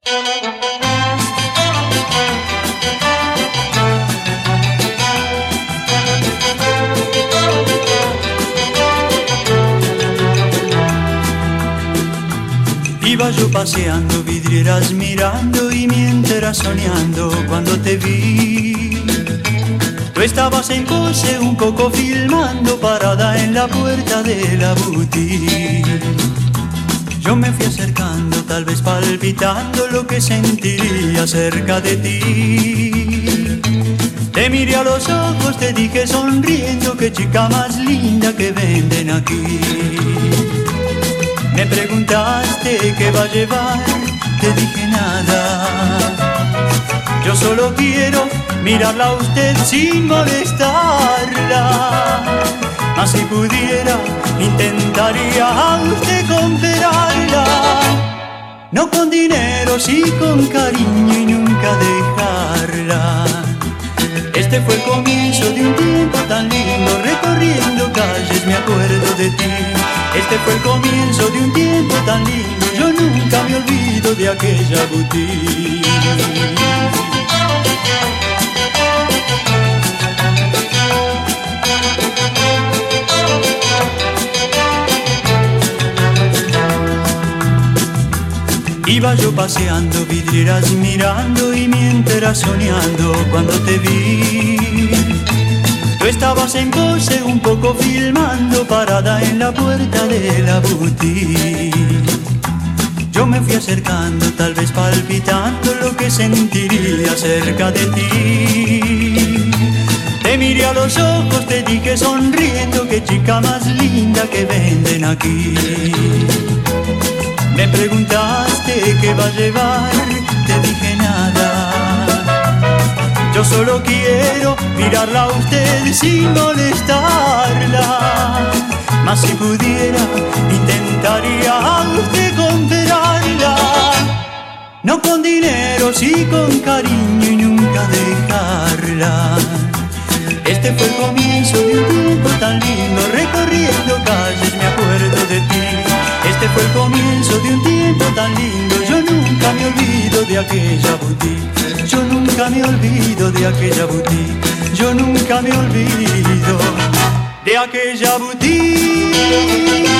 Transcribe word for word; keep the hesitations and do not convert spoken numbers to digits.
Iba yo paseando, vidrieras mirando y mientras soñando cuando te vi. Tú estabas en pose un poco filmando, parada en la puerta de la boutique. Yo me fui acercando, tal vez palpitando lo que sentiría cerca de ti. Te miré a los ojos, te dije sonriendo, qué chica más linda que venden aquí. Me preguntaste qué va a llevar, te dije nada. Yo solo quiero mirarla a usted sin molestarla. Mas si pudiera, intentaría a usted comprarla. No con dinero, sí con cariño y nunca dejarla. Este fue el comienzo de un tiempo tan lindo, recorriendo calles me acuerdo de ti. Este fue el comienzo de un tiempo tan lindo, yo nunca me olvido de aquella boutique. Iba yo paseando, vidrieras mirando y mientras soñando cuando te vi. Tú estabas en pose un poco filmando, parada en la puerta de la boutique. Yo me fui acercando, tal vez palpitando lo que sentiría cerca de ti. Te miré a los ojos, te dije sonriendo, qué chica más linda que venden aquí. Me preguntaste qué va a llevar, te dije nada. Yo solo quiero mirarla a usted sin molestarla. Mas si pudiera, intentaría a usted comprarla. No con dinero, sí con cariño y nunca dejarla. Este fue el comienzo de un tiempo tan lindo, recorriendo calles me acuerdo de ti. Este fue el comienzo de un tiempo tan lindo, yo nunca me olvido de aquella boutique. Yo nunca me olvido de aquella boutique. Yo nunca me olvido de aquella boutique.